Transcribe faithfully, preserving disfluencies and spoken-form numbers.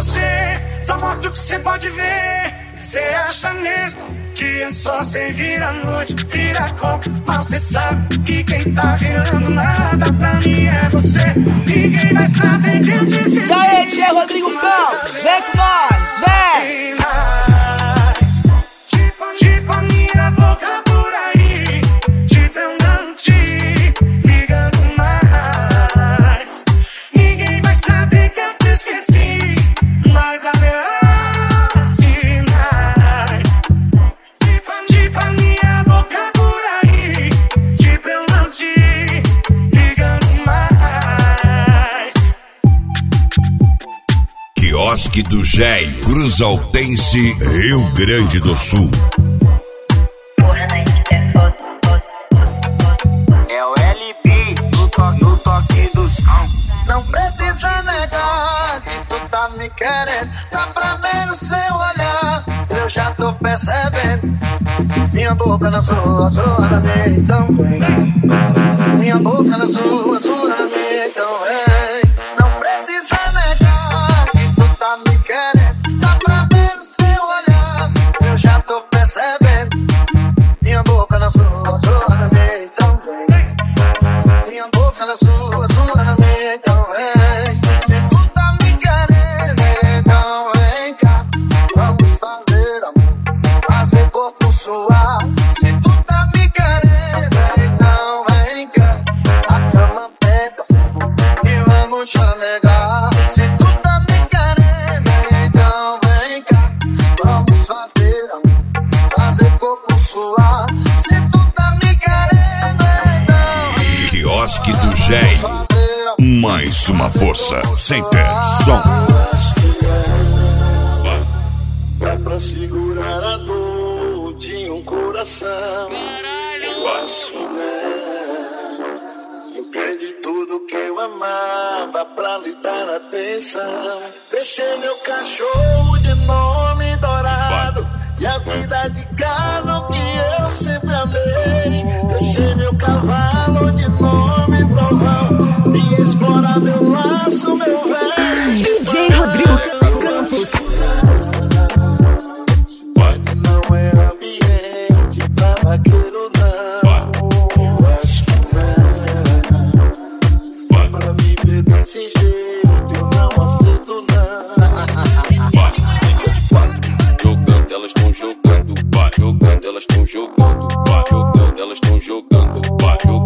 você, só mostra o que você pode ver. Você acha mesmo que é só você vir à noite, vira copo, mas você sabe que quem tá virando nada pra mim é você. Ninguém vai saber que eu te esqueci. E aí, Tia Rodrigo Campos, vem com nós, vem! Tipo, tipo a minha boca por aí, tipo eu não te ligando mais. Ninguém vai saber que eu te esqueci, mas haverá sinais. Tipo, tipo a minha boca por aí, tipo eu não te ligando mais. Quiosque do Géio, Cruz Altense, Rio Grande do Sul. É o L B no toque, no toque do som. Não precisa negar que tu tá me querendo. Dá pra ver no seu olhar, eu já tô percebendo. Minha boca na sua, sua na minha, então vem. Minha boca na sua, sua na minha, então vem. Não precisa negar que tu tá me querendo. Dá pra ver no seu olhar, eu já tô percebendo. Minha boca na sua, sua na minha, então vem. Minha boca na sua, sua na minha, então vem. Se tu tá me querendo, então vem cá. Vamos fazer amor, fazer corpo suar. Se tu tá me querendo, então vem cá. A cama pega fogo e vamos chamegar. Se tu tá me querendo, então vem cá. Vamos fazer amor, fazer corpo suar. Se tu tá me querendo, então vem cá. Quiosque do Géio, mais uma força, sem ter som. É pra segurar a dor de um coração. Eu acho que é. Eu perdi tudo que eu amava pra lhe dar atenção. Deixei meu cachorro de nome dourado e a vida de gado que eu sempre amei. Deixei meu cavalo de nome trovão e explorar meu laço, meu velho. D J Rodrigo Campos. Não é ambiente pra vaqueiro, não. Eu acho que não. Pra viver desse jeito eu não aceito, não. Jogando, elas tão jogando, jogando, elas tão jogando, jogando, elas tão jogando, jogando.